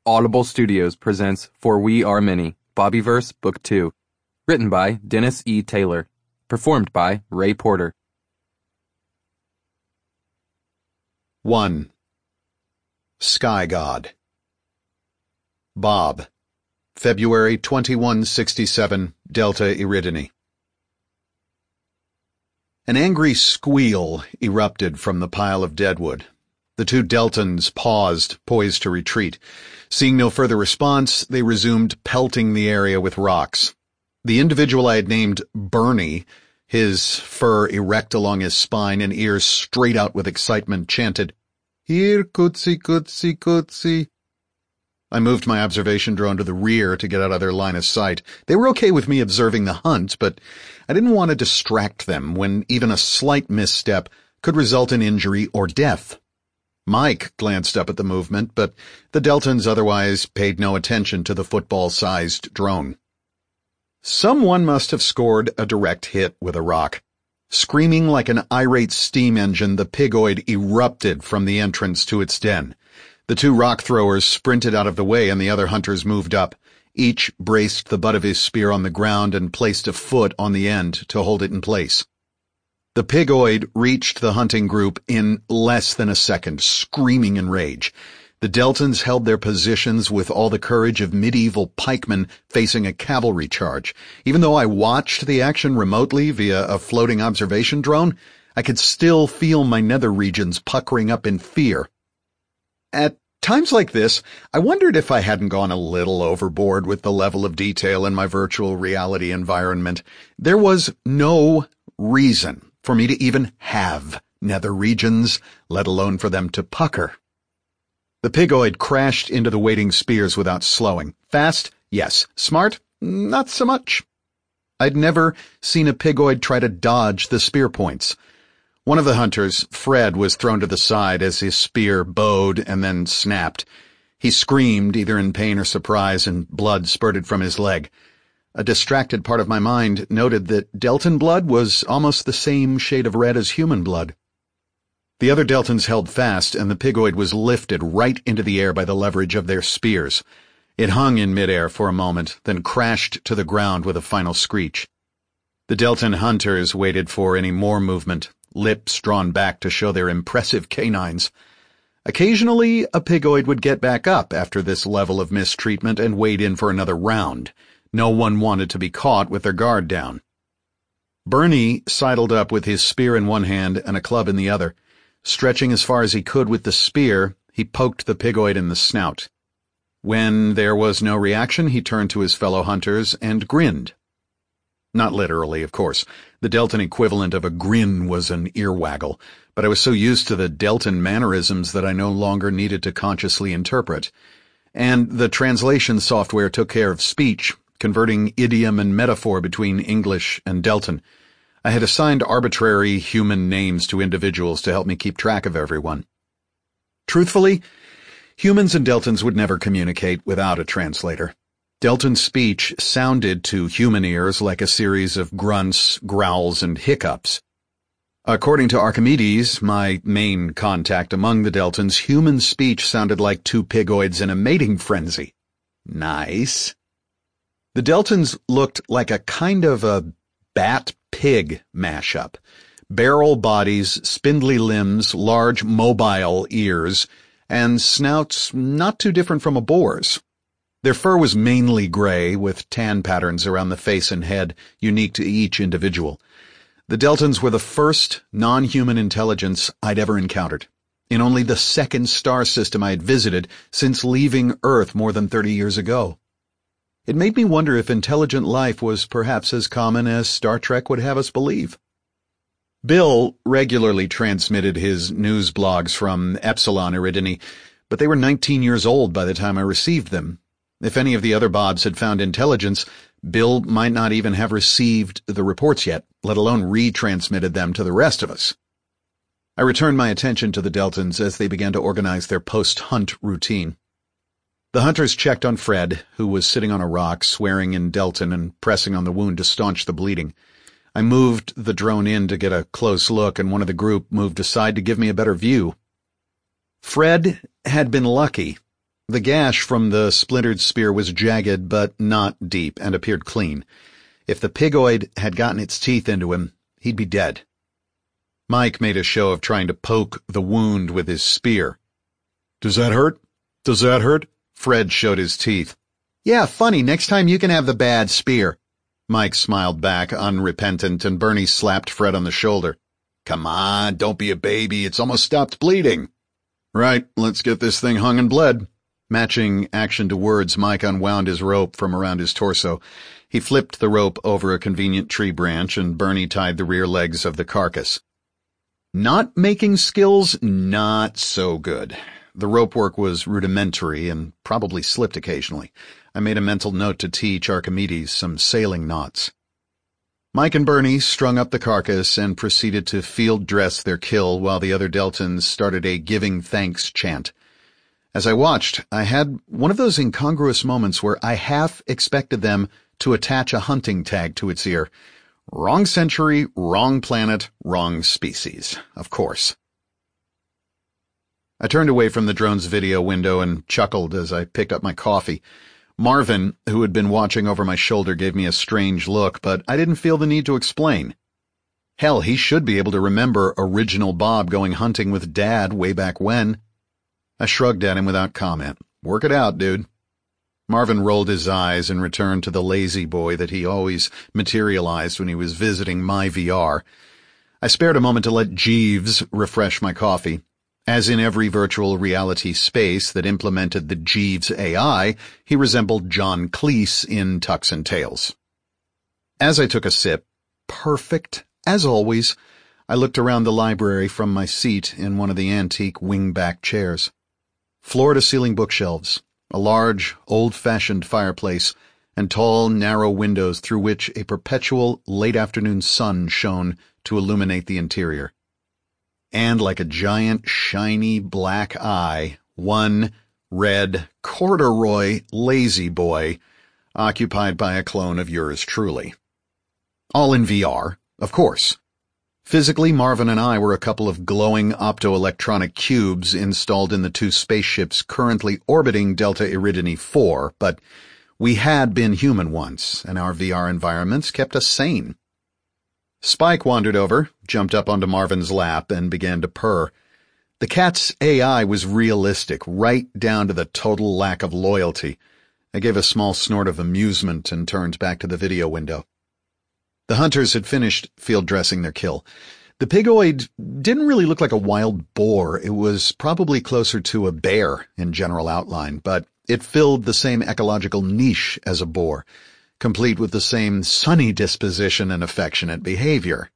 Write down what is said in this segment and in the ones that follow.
Audible Studios presents For We Are Many, Bobbyverse Book 2. Written by Dennis E. Taylor. Performed by Ray Porter. 1. Sky God. Bob. February 2167, Delta Eridani. An angry squeal erupted from the pile of deadwood. The two Deltans paused, poised to retreat. Seeing no further response, they resumed pelting the area with rocks. The individual I had named Bernie, his fur erect along his spine and ears straight out with excitement, chanted, "Here, Cootsie, Cootsie, Cootsie." I moved my observation drone to the rear to get out of their line of sight. They were okay with me observing the hunt, but I didn't want to distract them when even a slight misstep could result in injury or death. Mike glanced up at the movement, but the Deltans otherwise paid no attention to the football-sized drone. Someone must have scored a direct hit with a rock. Screaming like an irate steam engine, the pigoid erupted from the entrance to its den. The two rock throwers sprinted out of the way and the other hunters moved up. Each braced the butt of his spear on the ground and placed a foot on the end to hold it in place. The pigoid reached the hunting group in less than a second, screaming in rage. The Deltans held their positions with all the courage of medieval pikemen facing a cavalry charge. Even though I watched the action remotely via a floating observation drone, I could still feel my nether regions puckering up in fear. At times like this, I wondered if I hadn't gone a little overboard with the level of detail in my virtual reality environment. There was no reason for me to even have nether regions, let alone for them to pucker. The pigoid crashed into the waiting spears without slowing. Fast? Yes. Smart? Not so much. I'd never seen a pigoid try to dodge the spear points. One of the hunters, Fred, was thrown to the side as his spear bowed and then snapped. He screamed, either in pain or surprise, and blood spurted from his leg. A distracted part of my mind noted that Deltan blood was almost the same shade of red as human blood. The other Deltans held fast, and the pigoid was lifted right into the air by the leverage of their spears. It hung in midair for a moment, then crashed to the ground with a final screech. The Deltan hunters waited for any more movement, lips drawn back to show their impressive canines. Occasionally, a pigoid would get back up after this level of mistreatment and wade in for another round. No one wanted to be caught with their guard down. Bernie sidled up with his spear in one hand and a club in the other. Stretching as far as he could with the spear, he poked the pigoid in the snout. When there was no reaction, he turned to his fellow hunters and grinned. Not literally, of course. The Deltan equivalent of a grin was an ear waggle, but I was so used to the Deltan mannerisms that I no longer needed to consciously interpret. And the translation software took care of speech, converting idiom and metaphor between English and Deltan. I had assigned arbitrary human names to individuals to help me keep track of everyone. Truthfully, humans and Deltans would never communicate without a translator. Deltan speech sounded to human ears like a series of grunts, growls, and hiccups. According to Archimedes, my main contact among the Deltans, human speech sounded like two pigoids in a mating frenzy. Nice. The Deltans looked like a kind of a bat-pig mashup. Barrel bodies, spindly limbs, large mobile ears, and snouts not too different from a boar's. Their fur was mainly gray, with tan patterns around the face and head, unique to each individual. The Deltans were the first non-human intelligence I'd ever encountered, in only the second star system I had visited since leaving Earth more than 30 years ago. It made me wonder if intelligent life was perhaps as common as Star Trek would have us believe. Bill regularly transmitted his news blogs from Epsilon Eridani, but they were 19 years old by the time I received them. If any of the other Bobs had found intelligence, Bill might not even have received the reports yet, let alone retransmitted them to the rest of us. I returned my attention to the Deltans as they began to organize their post-hunt routine. The hunters checked on Fred, who was sitting on a rock, swearing in Deltan and pressing on the wound to staunch the bleeding. I moved the drone in to get a close look, and one of the group moved aside to give me a better view. Fred had been lucky. The gash from the splintered spear was jagged but not deep and appeared clean. If the pigoid had gotten its teeth into him, he'd be dead. Mike made a show of trying to poke the wound with his spear. "Does that hurt? Does that hurt?" Fred showed his teeth. "Yeah, funny, next time you can have the bad spear." Mike smiled back, unrepentant, and Bernie slapped Fred on the shoulder. "Come on, don't be a baby, it's almost stopped bleeding." "Right, let's get this thing hung and bled." Matching action to words, Mike unwound his rope from around his torso. He flipped the rope over a convenient tree branch, and Bernie tied the rear legs of the carcass. Not making skills, not so good. The rope work was rudimentary and probably slipped occasionally. I made a mental note to teach Archimedes some sailing knots. Mike and Bernie strung up the carcass and proceeded to field dress their kill while the other Deltans started a giving thanks chant. As I watched, I had one of those incongruous moments where I half expected them to attach a hunting tag to its ear. Wrong century, wrong planet, wrong species, of course. I turned away from the drone's video window and chuckled as I picked up my coffee. Marvin, who had been watching over my shoulder, gave me a strange look, but I didn't feel the need to explain. Hell, he should be able to remember original Bob going hunting with Dad way back when. I shrugged at him without comment. "Work it out, dude." Marvin rolled his eyes and returned to the lazy boy that he always materialized when he was visiting my VR. I spared a moment to let Jeeves refresh my coffee. As in every virtual reality space that implemented the Jeeves AI, he resembled John Cleese in Tux and Tails. As I took a sip, perfect, as always, I looked around the library from my seat in one of the antique wing-back chairs. Floor-to-ceiling bookshelves, a large, old-fashioned fireplace, and tall, narrow windows through which a perpetual late-afternoon sun shone to illuminate the interior. And like a giant, shiny black eye, one red corduroy lazy boy occupied by a clone of yours truly. All in VR, of course. Physically, Marvin and I were a couple of glowing optoelectronic cubes installed in the two spaceships currently orbiting Delta Eridani 4, but we had been human once, and our VR environments kept us sane. Spike wandered over, jumped up onto Marvin's lap, and began to purr. The cat's AI was realistic, right down to the total lack of loyalty. I gave a small snort of amusement and turned back to the video window. The hunters had finished field dressing their kill. The pigoid didn't really look like a wild boar. It was probably closer to a bear in general outline, but it filled the same ecological niche as a boar, complete with the same sunny disposition and affectionate behavior.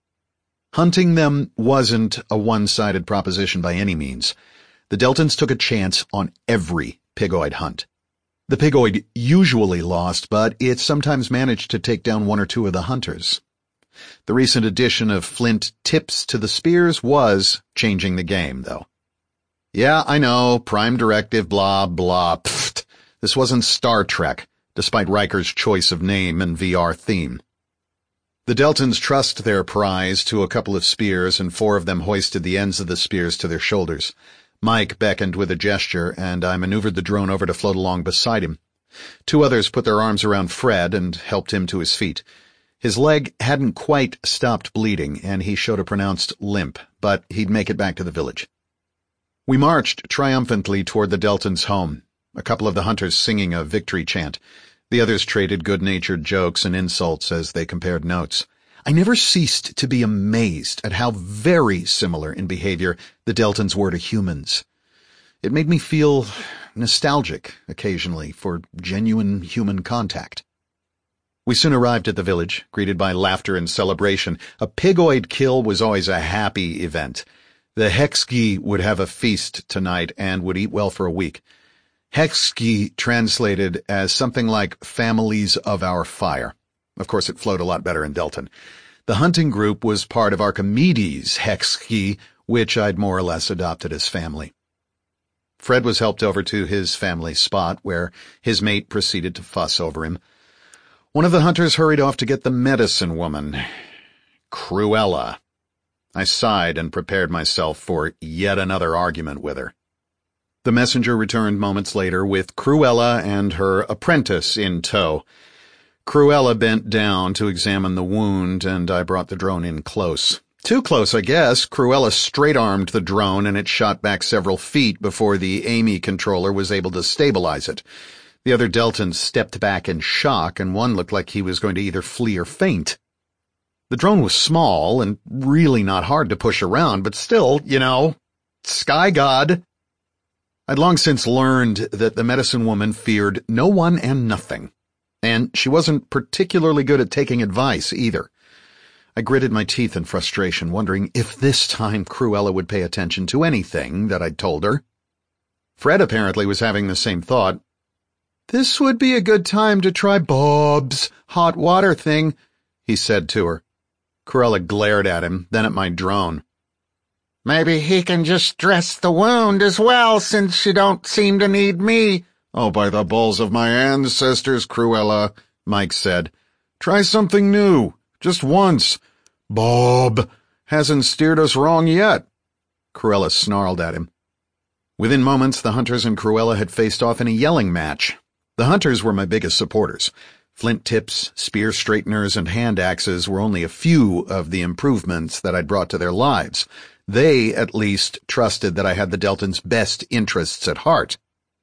Hunting them wasn't a one-sided proposition by any means. The Deltans took a chance on every pigoid hunt. The pigoid usually lost, but it sometimes managed to take down one or two of the hunters. The recent addition of flint tips to the spears was changing the game, though. Yeah, I know, Prime Directive, blah, blah, pfft. This wasn't Star Trek, despite Riker's choice of name and VR theme. The Deltans trussed their prize to a couple of spears, and 4 of them hoisted the ends of the spears to their shoulders. Mike beckoned with a gesture, and I maneuvered the drone over to float along beside him. 2 others put their arms around Fred and helped him to his feet. His leg hadn't quite stopped bleeding, and he showed a pronounced limp, but he'd make it back to the village. We marched triumphantly toward the Deltans' home, a couple of the hunters singing a victory chant. The others traded good-natured jokes and insults as they compared notes. I never ceased to be amazed at how very similar in behavior the Deltans were to humans. It made me feel nostalgic, occasionally, for genuine human contact. We soon arrived at the village, greeted by laughter and celebration. A pigoid kill was always a happy event. The Hexgi would have a feast tonight and would eat well for a week. Hexgi translated as something like families of our fire. Of course, it flowed a lot better in Deltan. The hunting group was part of Archimedes' Hexgi, which I'd more or less adopted as family. Fred was helped over to his family spot, where his mate proceeded to fuss over him. One of the hunters hurried off to get the medicine woman. Cruella. I sighed and prepared myself for yet another argument with her. The messenger returned moments later with Cruella and her apprentice in tow. Cruella bent down to examine the wound, and I brought the drone in close. Too close, I guess. Cruella straight-armed the drone, and it shot back several feet before the Amy controller was able to stabilize it. The other Deltans stepped back in shock, and one looked like he was going to either flee or faint. The drone was small and really not hard to push around, but still, Sky God. I'd long since learned that the medicine woman feared no one and nothing, and she wasn't particularly good at taking advice either. I gritted my teeth in frustration, wondering if this time Cruella would pay attention to anything that I'd told her. Fred apparently was having the same thought. "This would be a good time to try Bob's hot water thing," he said to her. Cruella glared at him, then at my drone. "Maybe he can just dress the wound as well, since you don't seem to need me." "Oh, by the balls of my ancestors, Cruella," Mike said. "Try something new, just once. Bob hasn't steered us wrong yet." Cruella snarled at him. Within moments, the hunters and Cruella had faced off in a yelling match. The hunters were my biggest supporters. Flint tips, spear straighteners, and hand axes were only a few of the improvements that I'd brought to their lives. They, at least, trusted that I had the Deltans' best interests at heart.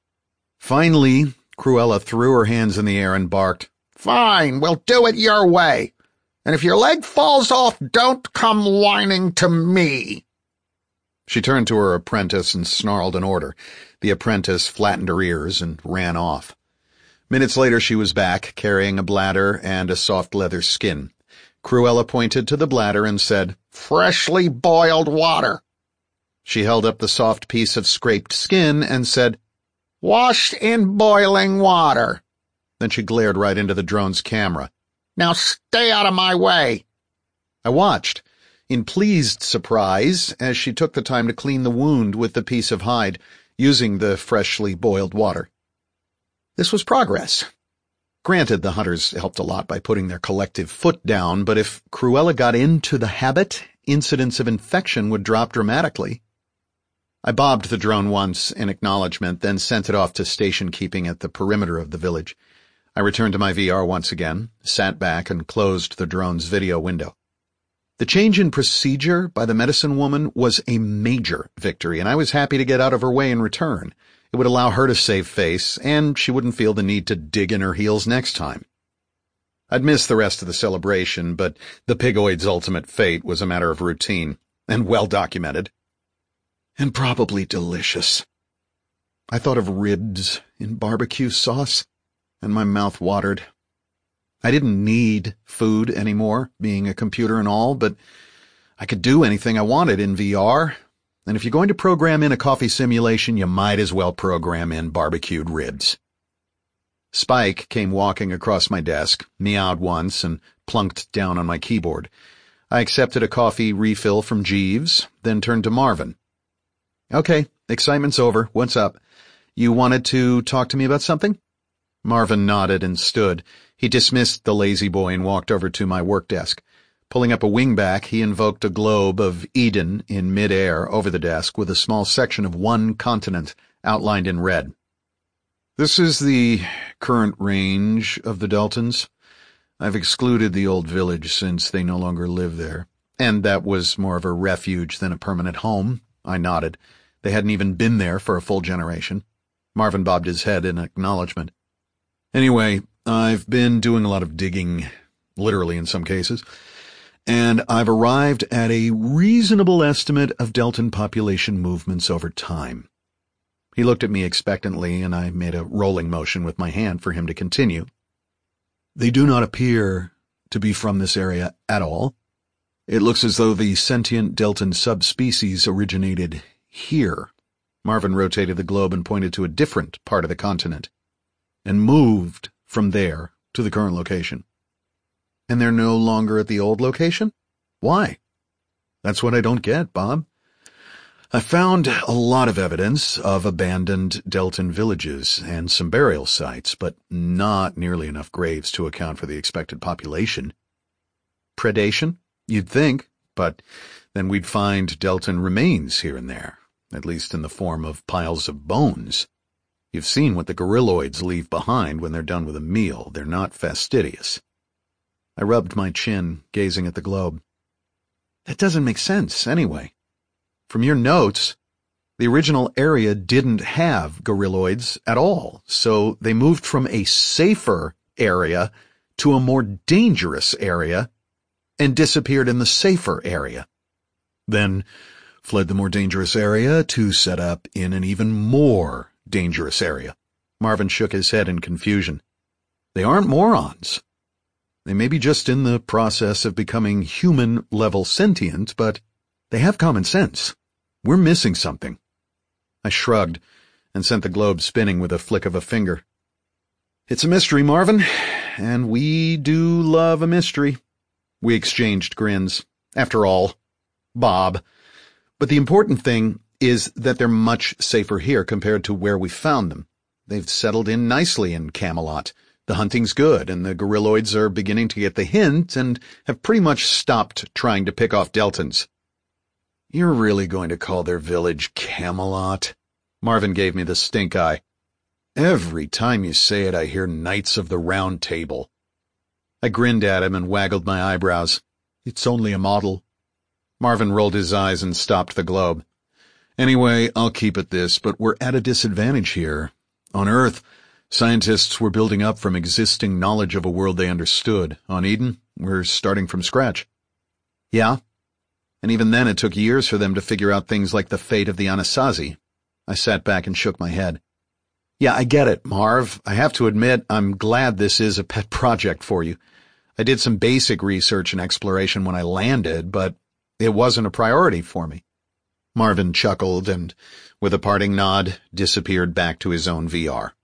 Finally, Cruella threw her hands in the air and barked, "Fine, we'll do it your way. And if your leg falls off, don't come whining to me." She turned to her apprentice and snarled an order. The apprentice flattened her ears and ran off. Minutes later she was back, carrying a bladder and a soft leather skin. Cruella pointed to the bladder and said, "Freshly boiled water." She held up the soft piece of scraped skin and said, "Washed in boiling water." Then she glared right into the drone's camera. "Now stay out of my way." I watched, in pleased surprise, as she took the time to clean the wound with the piece of hide, using the freshly boiled water. This was progress. Granted, the hunters helped a lot by putting their collective foot down, but if Cruella got into the habit, incidents of infection would drop dramatically. I bobbed the drone once in acknowledgement, then sent it off to station keeping at the perimeter of the village. I returned to my VR once again, sat back, and closed the drone's video window. The change in procedure by the medicine woman was a major victory, and I was happy to get out of her way in return. It would allow her to save face, and she wouldn't feel the need to dig in her heels next time. I'd miss the rest of the celebration, but the Pigoid's ultimate fate was a matter of routine, and well documented. And probably delicious. I thought of ribs in barbecue sauce, and my mouth watered. I didn't need food anymore, being a computer and all, but I could do anything I wanted in VR. And if you're going to program in a coffee simulation, you might as well program in barbecued ribs. Spike came walking across my desk, meowed once, and plunked down on my keyboard. I accepted a coffee refill from Jeeves, then turned to Marvin. "Okay, excitement's over. What's up? You wanted to talk to me about something?" Marvin nodded and stood. He dismissed the lazy boy and walked over to my work desk. Pulling up a wingback, he invoked a globe of Eden in mid-air over the desk with a small section of one continent outlined in red. "This is the current range of the Deltans. I've excluded the old village since they no longer live there. And that was more of a refuge than a permanent home." I nodded. They hadn't even been there for a full generation. Marvin bobbed his head in acknowledgement. "Anyway, I've been doing a lot of digging, literally in some cases, and I've arrived at a reasonable estimate of Deltan population movements over time." He looked at me expectantly, and I made a rolling motion with my hand for him to continue. "They do not appear to be from this area at all. It looks as though the sentient Deltan subspecies originated here." Marvin rotated the globe and pointed to a different part of the continent, "and moved from there to the current location." "And they're no longer at the old location? Why?" "That's what I don't get, Bob. I found a lot of evidence of abandoned Deltan villages and some burial sites, but not nearly enough graves to account for the expected population." "Predation? You'd think, but then we'd find Deltan remains here and there. at least in the form of piles of bones. You've seen what the gorilloids leave behind when they're done with a meal. They're not fastidious. I rubbed my chin, gazing at the globe. That doesn't make sense, anyway. From your notes, the original area didn't have gorilloids at all, so they moved from a safer area to a more dangerous area and disappeared in the safer area. Then fled the more dangerous area to set up in an even more dangerous area. Marvin shook his head in confusion. They aren't morons. They may be just in the process of becoming human-level sentient, but they have common sense. We're missing something. I shrugged and sent the globe spinning with a flick of a finger. It's a mystery, Marvin, and we do love a mystery. We exchanged grins. After all, Bob. But the important thing is that they're much safer here compared to where we found them. They've settled in nicely in Camelot. The hunting's good, and the gorilloids are beginning to get the hint and have pretty much stopped trying to pick off Deltans. You're really going to call their village Camelot? Marvin gave me the stink eye. Every time you say it, I hear Knights of the Round Table. I grinned at him and waggled my eyebrows. It's only a model. Marvin rolled his eyes and stopped the globe. Anyway, I'll keep at this, but we're at a disadvantage here. On Earth, scientists were building up from existing knowledge of a world they understood. On Eden, we're starting from scratch. Yeah? And even then it took years for them to figure out things like the fate of the Anasazi. I sat back and shook my head. Yeah, I get it, Marv. I have to admit, I'm glad this is a pet project for you. I did some basic research and exploration when I landed, but it wasn't a priority for me. Marvin chuckled and, with a parting nod, disappeared back to his own VR.